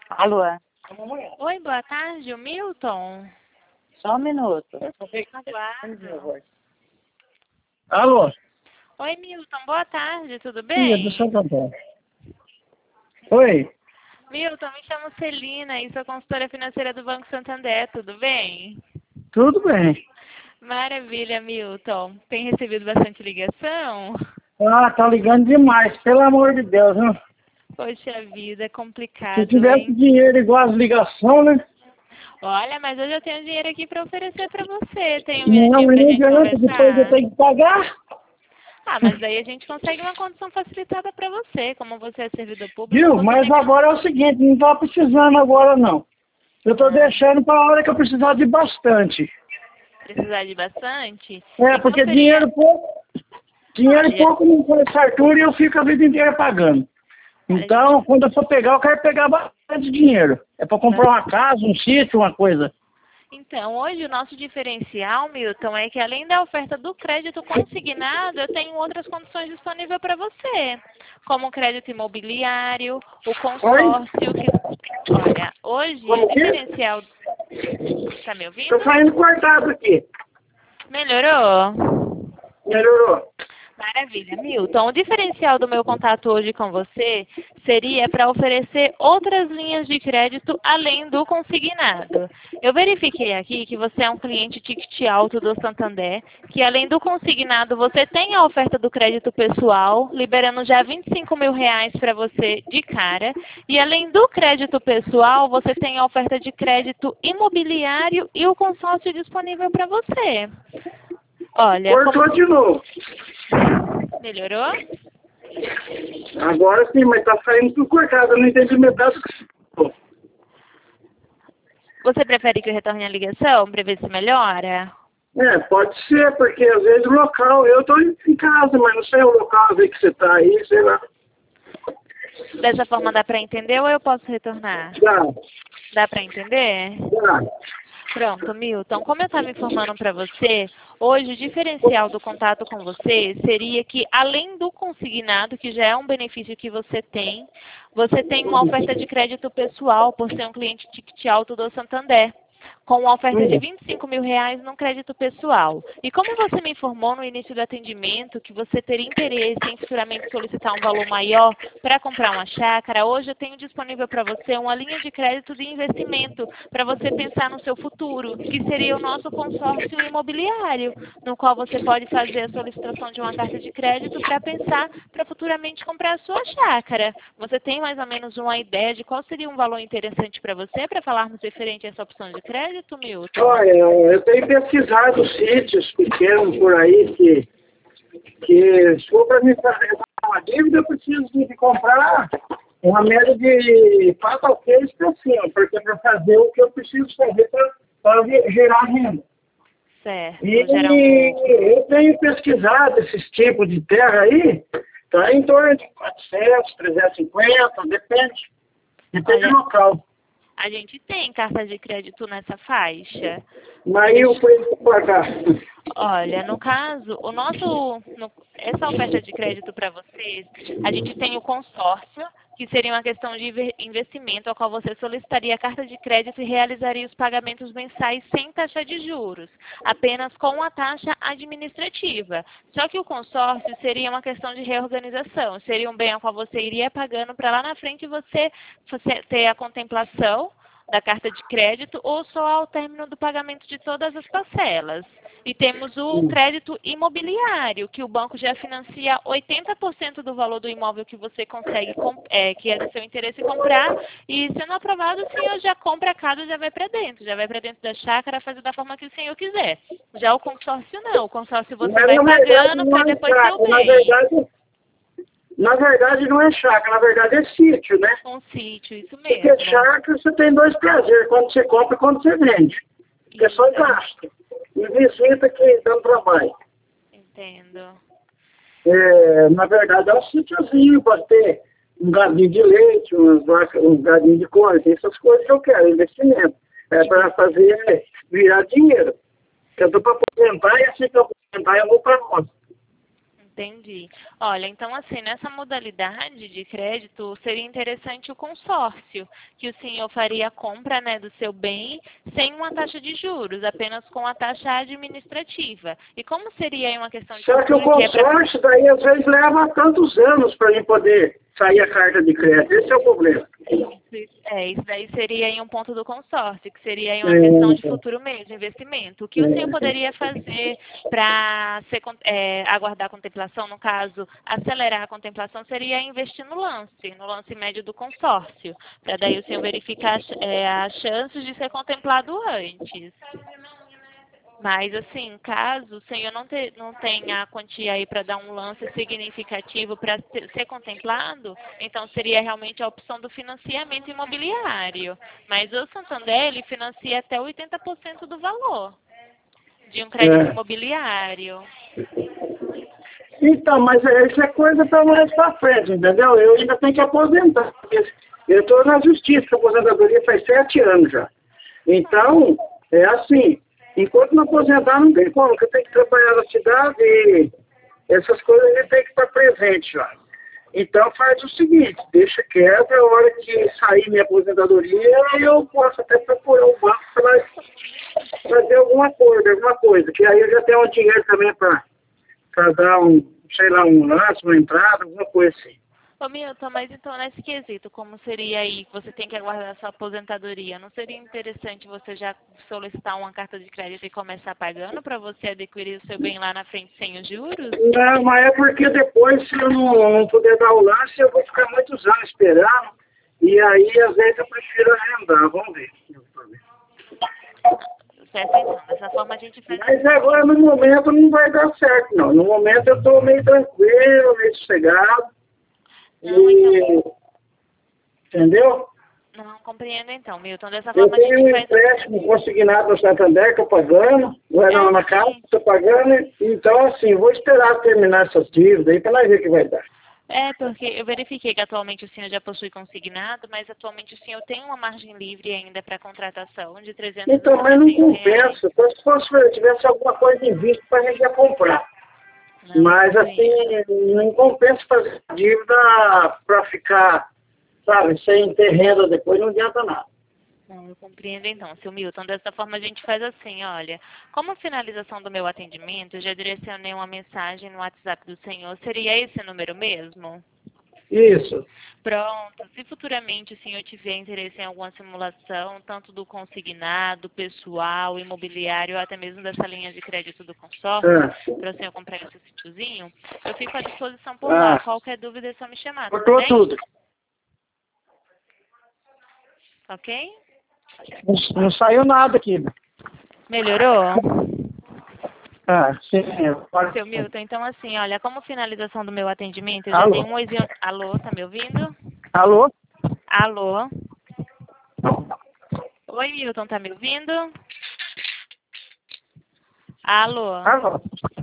Alô? Oi, boa tarde, o Milton. Só um minuto. Aguardo. Alô? Oi, Milton, boa tarde, tudo Sim, bem? do Santo Antônio. Oi? Milton, me chamo Celina e sou consultora financeira do Banco Santander, tudo bem? Tudo bem. Maravilha, Milton. Tem recebido bastante ligação? Ah, tá ligando demais, pelo amor de Deus, né? Poxa vida, é Se complicado, tivesse hein? dinheiro igual as ligações, né? Olha, mas hoje eu tenho dinheiro aqui para oferecer para você. Tem um Não, minutinho mas pra não gente adianta, depois eu conversar? tenho que pagar. Ah, mas daí a gente consegue uma condição facilitada para você. Como você é servidor público, Viu? você Mas tem que agora é o seguinte, não tá precisando agora não. Eu tô deixando pra hora que eu precisar de bastante. precisar de bastante. É, Então porque seria... dinheiro Olha, pouco não faz fartura e eu fico a vida inteira pagando. Então, quando eu for pegar, eu quero pegar bastante dinheiro. É pra comprar uma casa, um sítio, uma coisa. então, hoje o nosso diferencial, Milton, é que além da oferta do crédito consignado, eu tenho outras condições disponíveis para você, como o crédito imobiliário, o consórcio, que... Olha, hoje o Como que? diferencial... Tá me ouvindo? Tô saindo cortado aqui. Melhorou? Melhorou. Maravilha, Milton. O diferencial do meu contato hoje com você seria para oferecer outras linhas de crédito além do consignado. Eu verifiquei aqui que você é um cliente ticket alto do Santander, que além do consignado você tem a oferta do crédito pessoal, liberando já R$ 25.000 para você de cara, e além do crédito pessoal você tem a oferta de crédito imobiliário e o consórcio disponível para você. Olha, Cortou de novo. Melhorou? Agora sim, mas tá saindo tudo cortado. Eu não entendi metade do que você falou. Você prefere que eu retorne a ligação para ver se melhora? É, pode ser, porque às vezes o local, eu tô em casa, mas não sei o local às vezes que você tá aí, sei lá. Dessa forma dá para entender ou eu posso retornar? Dá, Dá para entender? dá. Pronto, Milton. Como eu estava informando para você, hoje o diferencial do contato com você seria que, além do consignado, que já é um benefício que você tem uma oferta de crédito pessoal por ser um cliente ticket alto do Santander, com uma oferta de R$ 25.000 no crédito pessoal. E como você me informou no início do atendimento que você teria interesse em futuramente solicitar um valor maior para comprar uma chácara, hoje eu tenho disponível para você uma linha de crédito de investimento para você pensar no seu futuro, que seria o nosso consórcio imobiliário, no qual você pode fazer a solicitação de uma carta de crédito para pensar para futuramente comprar a sua chácara. Você tem mais ou menos uma ideia de qual seria um valor interessante para você, para falarmos referente a essa opção de crédito, Milton? Olha, eu tenho pesquisado sítios pequenos por aí que se for para me fazer uma dívida, eu preciso de comprar uma média de 4 a 6 para cima, porque para fazer o que eu preciso fazer para gerar renda. Certo, E eu tenho pesquisado esses tipos de terra aí, tá em torno de 400, 350, depende do local. A gente tem cartas de crédito nessa faixa. Mas aí o preço para pagar. Olha, no caso, essa oferta de crédito para vocês, a gente tem o consórcio, que seria uma questão de investimento, ao qual você solicitaria a carta de crédito e realizaria os pagamentos mensais sem taxa de juros, apenas com a taxa administrativa. Só que o consórcio seria uma questão de reorganização, seria um bem ao qual você iria pagando para lá na frente você ter a contemplação da carta de crédito ou só ao término do pagamento de todas as parcelas. E temos o crédito imobiliário, que o banco já financia 80% do valor do imóvel que você consegue, que é do seu interesse comprar, e sendo aprovado, o senhor já compra a casa e já vai para dentro da chácara, fazer da forma que o senhor quiser. Já o consórcio não, o consórcio você Mas, vai na verdade, pagando não para é depois ter o chácara, bem. na verdade não é chácara, na verdade é sítio, né? Um sítio, isso Porque mesmo. chácara você tem dois prazeres, quando você compra e quando você vende. Que é só gasto. E visita que dando trabalho. Entendo. Na verdade é um sítiozinho, pode ter um gadinho de leite, um gadinho de corte, essas coisas que eu quero, investimento. É para fazer virar dinheiro. Eu estou para aposentar e assim que eu aposentar eu vou para roça. Entendi. Olha, então assim, nessa modalidade de crédito, seria interessante o consórcio, que o senhor faria a compra, né, do seu bem sem uma taxa de juros, apenas com a taxa administrativa. E como seria aí uma questão de Só que o futuro, que é pra... consórcio daí às vezes leva tantos anos para mim poder sair a carta de crédito. Esse é o problema. Isso daí seria aí um ponto do consórcio, que seria aí uma questão de futuro mesmo, investimento. O que o senhor poderia fazer para aguardar a contemplação, no caso, acelerar a contemplação, seria investir no lance médio do consórcio, para daí o senhor verificar as chances de ser contemplado antes. Mas, assim, caso o senhor não tenha a quantia aí para dar um lance significativo para ser contemplado, então seria realmente a opção do financiamento imobiliário. Mas o Santander, ele financia até 80% do valor de um crédito imobiliário. Então, mas isso é coisa para mais para frente, entendeu? Eu ainda tenho que aposentar. Eu estou na justiça, a aposentadoria faz 7 anos já. Então, é assim, enquanto não aposentar não tem como, porque eu tenho que trabalhar na cidade e essas coisas eu tenho que estar presente lá. Então faz o seguinte, deixa quieto, a hora que sair minha aposentadoria, eu posso até procurar o banco para fazer alguma coisa, que aí eu já tenho um dinheiro também para dar um lance, uma entrada, alguma coisa assim. Ô Milton, mas então nesse quesito, como seria aí que você tem que aguardar a sua aposentadoria, não seria interessante você já solicitar uma carta de crédito e começar pagando para você adquirir o seu bem lá na frente sem os juros? Não, mas é porque depois, se eu não puder dar o lance, eu vou ficar muitos anos esperando, e aí às vezes eu prefiro arrendar, vamos ver. Certo, então, dessa forma a gente faz... Mas agora no momento não vai dar certo, não. No momento eu estou meio tranquilo, meio sossegado. Não, então... Entendeu? Não, compreendo então, Milton. Dessa Eu forma a tenho gente um faz... empréstimo consignado no Santander que eu estou pagando, na casa que estou pagando, então assim, vou esperar terminar essas dívidas aí para nós ver o que vai dar. Porque eu verifiquei que atualmente o senhor já possui consignado, mas atualmente o senhor tem uma margem livre ainda para contratação de 300 Então, mas não compensa, só se fosse, eu tivesse alguma coisa em vista para a gente já comprar. Não, mas assim, não compensa fazer dívida para ficar, sabe, sem ter renda depois, não adianta nada. Não, eu compreendo então, seu Milton. Dessa forma a gente faz assim, olha, como finalização do meu atendimento, eu já direcionei uma mensagem no WhatsApp do senhor. Seria esse número mesmo? Isso. Pronto. Se futuramente o senhor tiver interesse em alguma simulação, tanto do consignado, pessoal, imobiliário, ou até mesmo dessa linha de crédito do consórcio, para o senhor comprar esse sítiozinho, eu fico à disposição por lá. Qualquer dúvida é só me chamar, tá bem? Tudo. Ok? Não saiu nada aqui. Melhorou? Sim. Seu Milton, então assim, olha, como finalização do meu atendimento, eu já dei um oizinho... Alô, tá me ouvindo? Alô? Alô? Oi, Milton, tá me ouvindo? Alô? Alô?